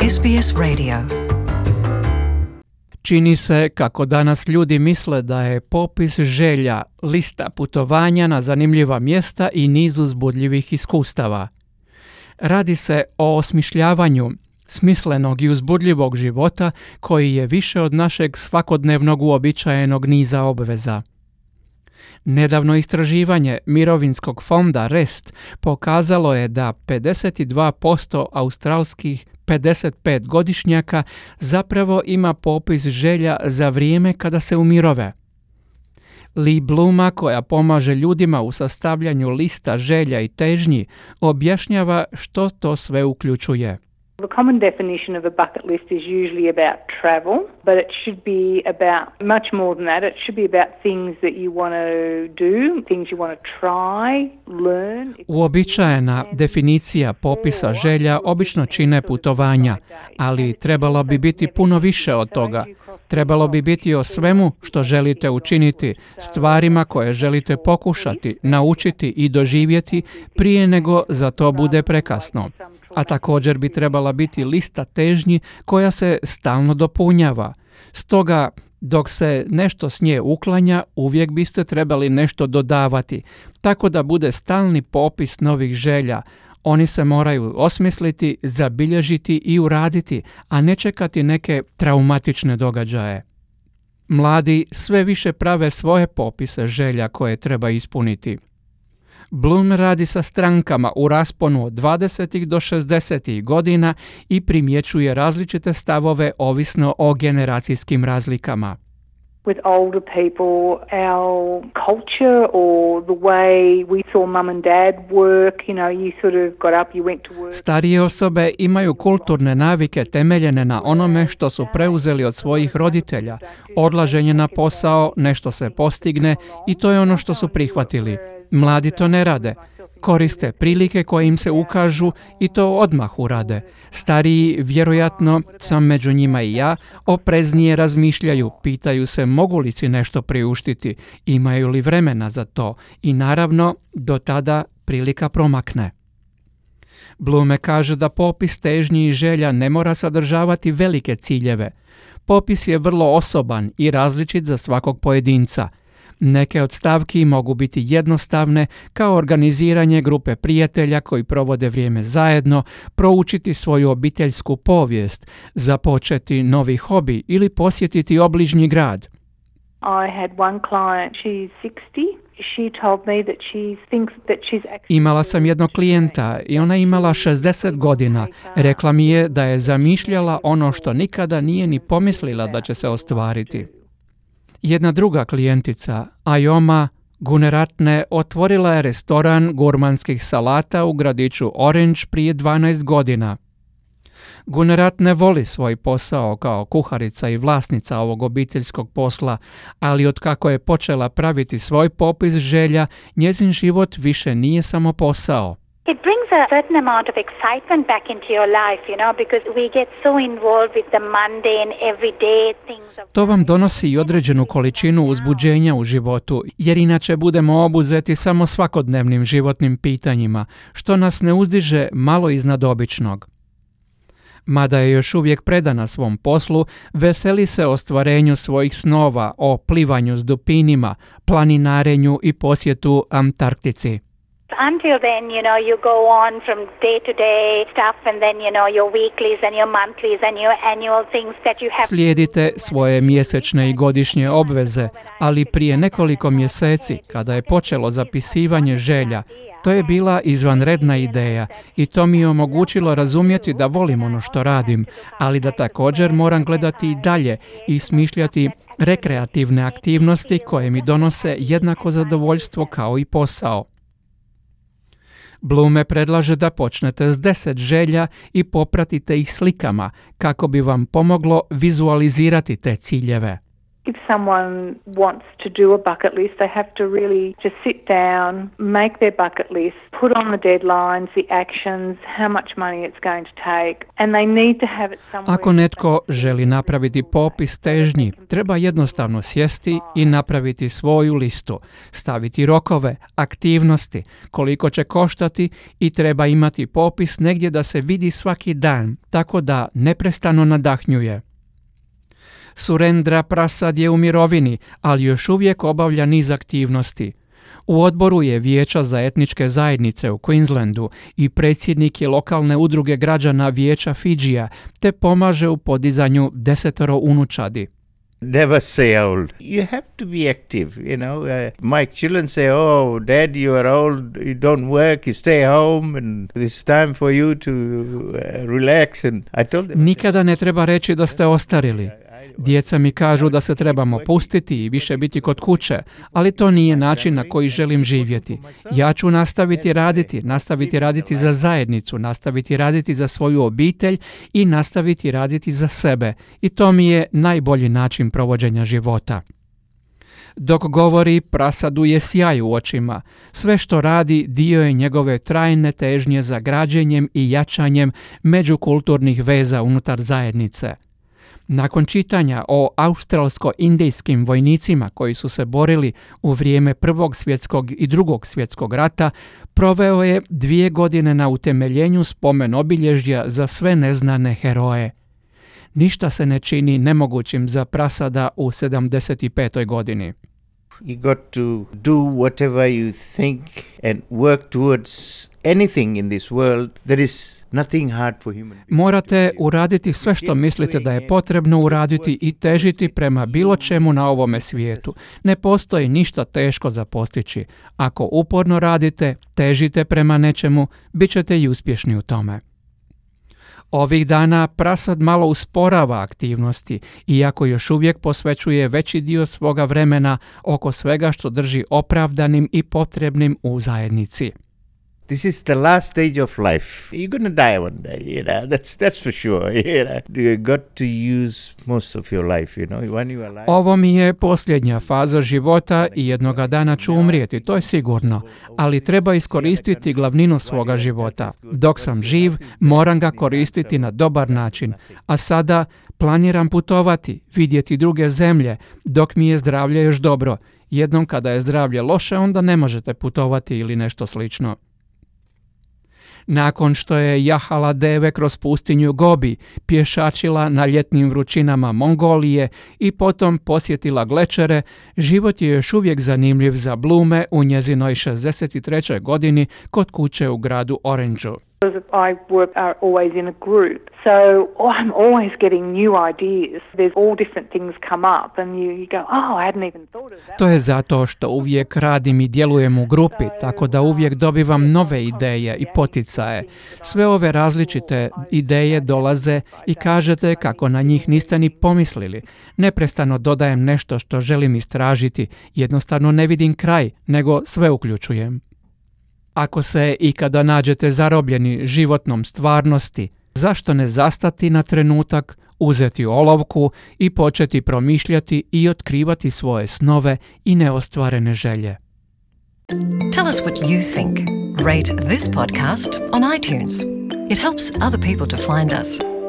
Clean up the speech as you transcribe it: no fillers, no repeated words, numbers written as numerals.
SBS Radio. Čini se kako danas ljudi misle da je popis želja lista putovanja na zanimljiva mjesta i niz uzbudljivih iskustava. Radi se o osmišljavanju smislenog i uzbudljivog života koji je više od našeg svakodnevnog uobičajenog niza obveza. Nedavno istraživanje mirovinskog fonda REST pokazalo je da 52% australskih 55-godišnjaka zapravo ima popis želja za vrijeme kada se umirove. Lee Bluma, koja pomaže ljudima u sastavljanju lista želja i težnji, objašnjava što to sve uključuje. The common definition of a bucket list is usually about travel, but it should be about much more than that. It should be about things that you want to do, things you want to try, learn. Uobičajena definicija popisa želja obično čine putovanja, ali trebalo bi biti puno više od toga. Trebalo bi biti o svemu što želite učiniti, stvarima koje želite pokušati, naučiti i doživjeti prije nego za to bude prekasno. A također bi trebala biti lista težnji koja se stalno dopunjava. Stoga, dok se nešto s nje uklanja, uvijek biste trebali nešto dodavati, tako da bude stalni popis novih želja. Oni se moraju osmisliti, zabilježiti i uraditi, a ne čekati neke traumatične događaje. Mladi sve više prave svoje popise želja koje treba ispuniti. Bloom radi sa strankama u rasponu od 20. do 60. godina i primjećuje različite stavove ovisno o generacijskim razlikama. With older people, our culture or the way we saw mum and dad work, you sort of got up, you went to work. Starije osobe imaju kulturne navike temeljene na onome što su preuzeli od svojih roditelja. Odlaženje na posao, nešto se postigne i to je ono što su prihvatili. Mladi to ne rade. Koriste prilike koje im se ukažu i to odmah urade. Stariji, vjerojatno, sam među njima i ja, opreznije razmišljaju, pitaju se mogu li si nešto priuštiti, imaju li vremena za to i naravno do tada prilika promakne. Blume kaže da popis težnji i želja ne mora sadržavati velike ciljeve. Popis je vrlo osoban i različit za svakog pojedinca. Neke od stavki mogu biti jednostavne, kao organiziranje grupe prijatelja koji provode vrijeme zajedno, proučiti svoju obiteljsku povijest, započeti novi hobi ili posjetiti obližnji grad. Imala sam jednog klijenta i ona imala 60 godina. Rekla mi je da je zamišljala ono što nikada nije ni pomislila da će se ostvariti. Jedna druga klijentica, Ayoma Guneratne, otvorila je restoran gurmanskih salata u gradiću Orange prije 12 godina. Guneratne voli svoj posao kao kuharica i vlasnica ovog obiteljskog posla, ali otkako je počela praviti svoj popis želja, njezin život više nije samo posao. It brings a certain amount of excitement back into your life, because we get so involved with the mundane, everyday things. To vam donosi i određenu količinu uzbuđenja u životu, jer inače budemo obuzeti samo svakodnevnim životnim pitanjima, što nas ne uzdiže malo iznad običnog. Mada je još uvijek predana svom poslu, veseli se ostvarenju svojih snova o plivanju s dupinima, planinarenju i posjetu Antarktici. Until then, you go on from day to day stuff and then, your weeklies and your monthlies and your annual things that you have. Slijedite svoje mjesečne i godišnje obveze, ali prije nekoliko mjeseci, kada je počelo zapisivanje želja, to je bila izvanredna ideja i to mi je omogućilo razumjeti da volim ono što radim, ali da također moram gledati i dalje i smišljati rekreativne aktivnosti koje mi donose jednako zadovoljstvo kao i posao. Blume predlaže da počnete s 10 želja i popratite ih slikama kako bi vam pomoglo vizualizirati te ciljeve. If someone wants to do a bucket list, they have to really just sit down, make their bucket list, put on the deadlines, the actions, how much money it's going to take, and they need to have it somewhere. Ako netko želi napraviti popis težnji, treba jednostavno sjesti i napraviti svoju listu, staviti rokove, aktivnosti, koliko će koštati i treba imati popis negdje da se vidi svaki dan, tako da neprestano nadahnjuje. Surendra Prasad je u mirovini, ali još uvijek obavlja niz aktivnosti. U odboru je Vijeća za etničke zajednice u Queenslandu i predsjednik je lokalne udruge građana Vijeća Fidžija, te pomaže u podizanju 10 unučadi. Never say old. You have to be active, you know. My children say, oh, Dad, you are old, you don't work, you stay home, and it's time for you to relax. And I told them... Nikada ne treba reći da ste ostarili. Djeca mi kažu da se trebamo pustiti i više biti kod kuće, ali to nije način na koji želim živjeti. Ja ću nastaviti raditi za zajednicu, nastaviti raditi za svoju obitelj i nastaviti raditi za sebe. I to mi je najbolji način provođenja života. Dok govori, Prasadu je sjaj u očima. Sve što radi dio je njegove trajne težnje za građenjem i jačanjem međukulturnih veza unutar zajednice. Nakon čitanja o australsko-indijskim vojnicima koji su se borili u vrijeme Prvog svjetskog i Drugog svjetskog rata, proveo je 2 godine na utemeljenju spomen obilježja za sve neznane heroje. Ništa se ne čini nemogućim za Prasada u 75. godini. You got to do whatever you think and work towards anything in this world. There is nothing hard for human beings. Morate uraditi sve što mislite da je potrebno uraditi i težiti prema bilo čemu na ovome svijetu. Ne postoji ništa teško za postići. Ako uporno radite, težite prema nečemu, bit ćete i uspješni u tome. Ovih dana Prasad malo usporava aktivnosti, iako još uvijek posvećuje veći dio svoga vremena oko svega što drži opravdanim i potrebnim u zajednici. This is the last stage of life. You're going to die one day, you know. That's for sure. You know, you got to use most of your life, you know. When you are alive. Ovo mi je posljednja faza života i jednoga dana ću umrijeti, to je sigurno, ali treba iskoristiti glavninu svoga života. Dok sam živ, moram ga koristiti na dobar način, a sada planiram putovati, vidjeti druge zemlje, dok mi je zdravlje još dobro. Jednom kada je zdravlje loše, onda ne možete putovati ili nešto slično. Nakon što je jahala deve kroz pustinju Gobi, pješačila na ljetnim vrućinama Mongolije i potom posjetila glečere, život je još uvijek zanimljiv za Blume u njezinoj 63. godini kod kuće u gradu Orangeu. I work always in a group, so I'm always getting new ideas. There's all different things come up and you go, oh, I hadn't even thought of that. To je zato što uvijek radim i djelujem u grupi, tako da uvijek dobivam nove ideje i poticaje. Sve ove različite ideje dolaze i kažete kako na njih niste ni pomislili. Neprestano dodajem nešto što želim istražiti, jednostavno ne vidim kraj, nego sve uključujem. Ako se ikada nađete zarobljeni životnom stvarnosti, zašto ne zastati na trenutak, uzeti olovku i početi promišljati i otkrivati svoje snove i neostvarene želje? Tell us what you think. Rate this podcast on iTunes. It helps other people to find us.